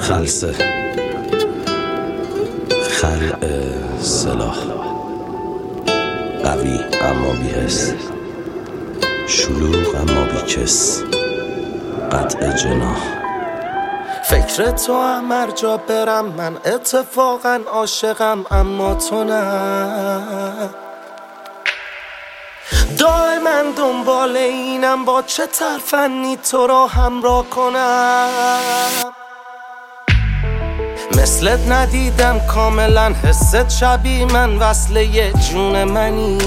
خلسه خلع سلاح، قوی اما بی‌حس، شلوغ اما بی‌کس، قطع جناح. فکر تو هم هر جا برم، من اتفاقا عاشقم اما تو نه. دائما دنبال اینم با چه ترفنی تو را همراه کنم. مثلت ندیدم کاملا، حست شبیه من، وصله یه جون منی.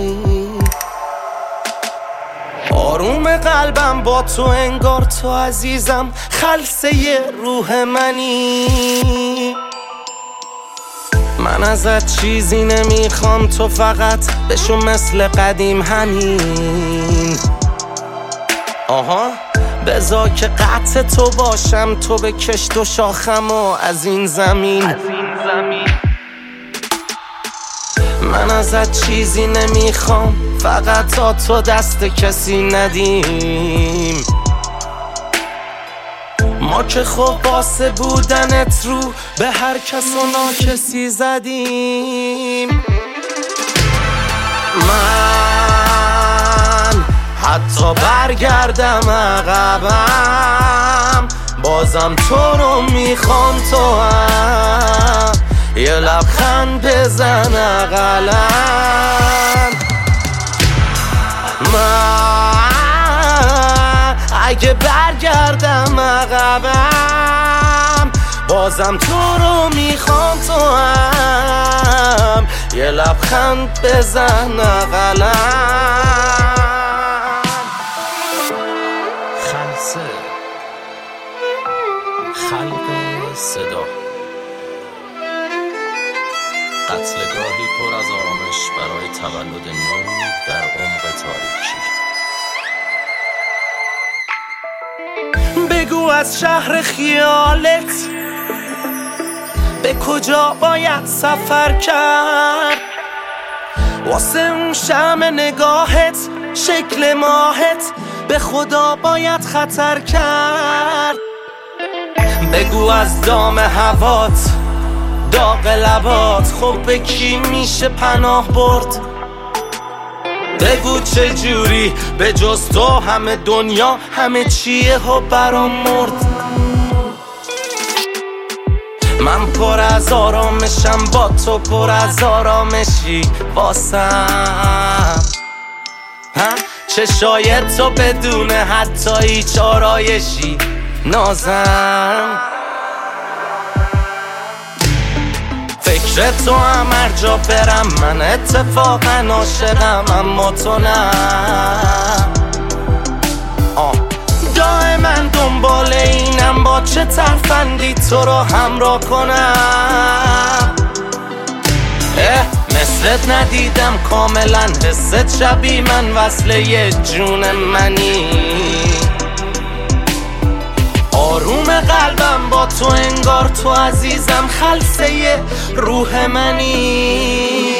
آروم قلبم با تو انگار تو عزیزم، خلسه ی روح منی. من ازت چیزی نمیخوام، تو فقط بشو مثل قدیم همین. آها بذار که قطع تو باشم، تو بکش دو شاخم و از این زمین. من ازت چیزی نمیخوام، فقط تا تو دست کسی ندیم. ما که خب واسه بودنت رو به هر کس و ناکسی زدیم. من حتی برگردم عقبم، بازم تو رو میخوام، تو هم یه لبخند بزن اقلن. من اگه برگردم عقبم، بازم تو رو میخوام، تو هم یه لبخند بزن اقلن. خلسه خلق صدا، قتلگاهی پر از آرامش برای تولد نور در عمق تاریکی. بگو از شهر خیالت به کجا باید سفر کرد، واسه اون شمع نگاهت، شکل ماهت، به خدا باید خطر کرد. بگو از دام هوات، داغ لبات، خب به کی میشه پناه برد. بگو چه جوری به جز تو همه دنیا همه چیه و برام مرد. من پر از آرامشم، با تو پر از آرامشی واسم. چشای تو بدون حتی هیچ آرایشی نازم. فکر تو هم هر جا برم، من اتفاقا عاشقم اما تو نه. دائما دنبال اینم با چه ترفندی تو رو همراه کنم. مثلت ندیدم کاملا، حست شبیه من، وصله یه جون منی. آروم قلبم با تو انگار تو عزیزم، خلسه ی روح منی.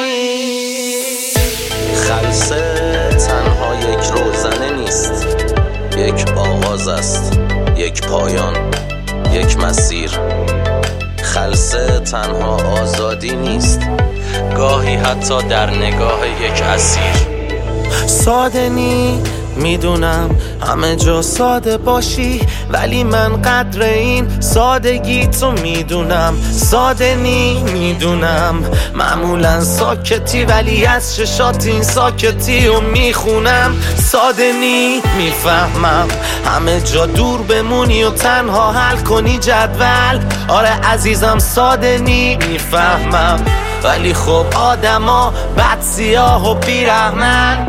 خلسه تنها یک روزنه نیست، یک آغاز است، یک پایان، یک مسیر. خلسه تنها آزادی نیست، گاهی حتی در نگاه یک اسیر. ساده نی میدونم همه جا ساده باشی، ولی من قدر این سادگی تو میدونم. ساده نی میدونم معمولا ساکتی، ولی از چشات این ساکتی رو میخونم. ساده نی میفهمم همه جا دور بمونی و تنها حل کنی جدول. آره عزیزم ساده نی میفهمم، ولی خب آدما بد سیاه و بیرحمن.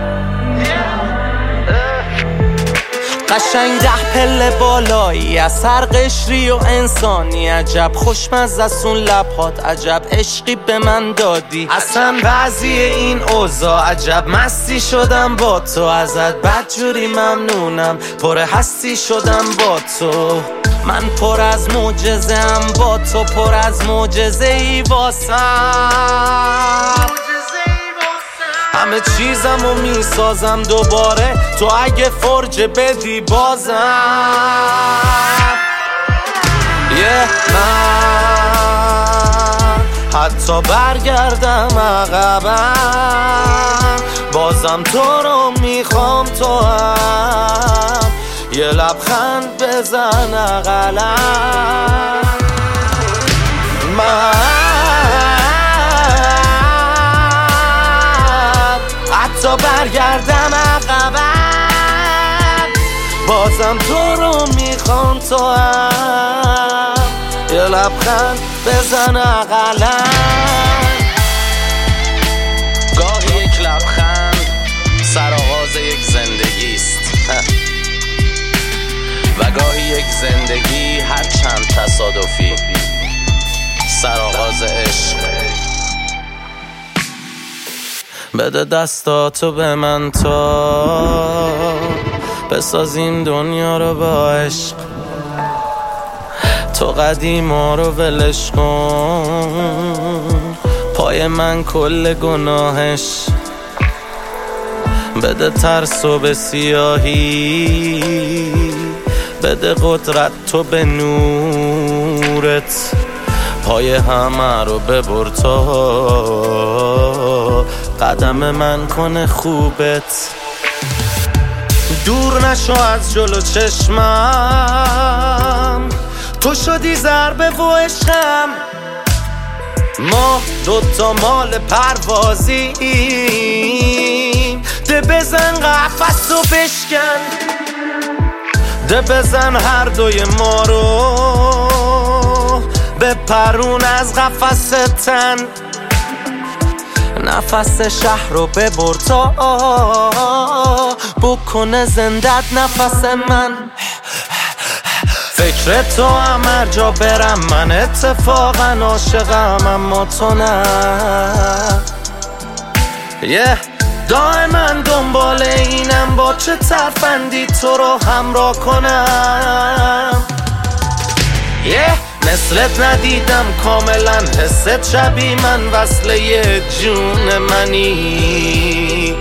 قشنگ 10 پله بالایی از هر قشری و انسانی، عجب خوشمزه سون لبات، عجب عشقی به من دادی. اصلا بعضی این اوضاع عجب مستی شدم با تو، ازت بدجوری ممنونم، پر هستی شدم با تو. من پر از معجزه ام با تو، پر از معجزه ای واسم. همه چیزمو میسازم دوباره، تو اگه فرجه بدی بازم. حتی برگردم عقبم بازم تو رو میخوام، تو هم یه لبخند بزن اقلم. من حتی برگردم عقبم بازم تو رو میخوام، تو هم یه لبخند بزن اقلم. گاهی یک لبخند سرآغاز یک زندگیست و گاهی یک زندگی هر چند تصادفی سرآغاز عشق. بده دستاتو به من تا بسازیم دنیا رو با عشق، تو قدیما رو ولش کن، پای من کل گناهش. بده ترسو به سیاهی، بده قدرت تو به نورت، پای همه رو ببر تا قدم من کنه خوبت. دور نشو از جلو چشمم، تو شدی ضربه و عشقم، ما دوتا مال پروازیم. ده بزن قفس و بشکن، ده بزن هر دوی ما رو بپرون از قفس تن، نفس شهر رو ببر تا بکنه زندت نفس من. فکر تو هم هر جا برم من اتفاقا عاشقم، اما تو نه. دائما دنبال اینم با چه ترفندی تو رو همراه کنم. مثلت ندیدم کاملا، حست شبیه من، وصله جون منی،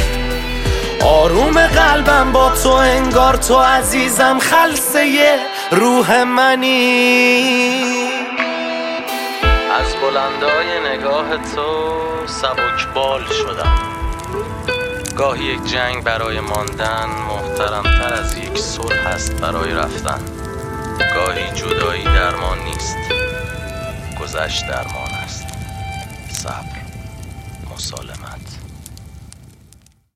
آروم قلبم با تو انگار تو عزیزم، خلسه روح منی. از بلندای نگاه تو سبکبال شدم، گاهی یک جنگ برای ماندن محترمتر از یک صلح است برای رفتن. گاهی جدایی درمان نیست، گذشت درمان است. صبر، مسالمت.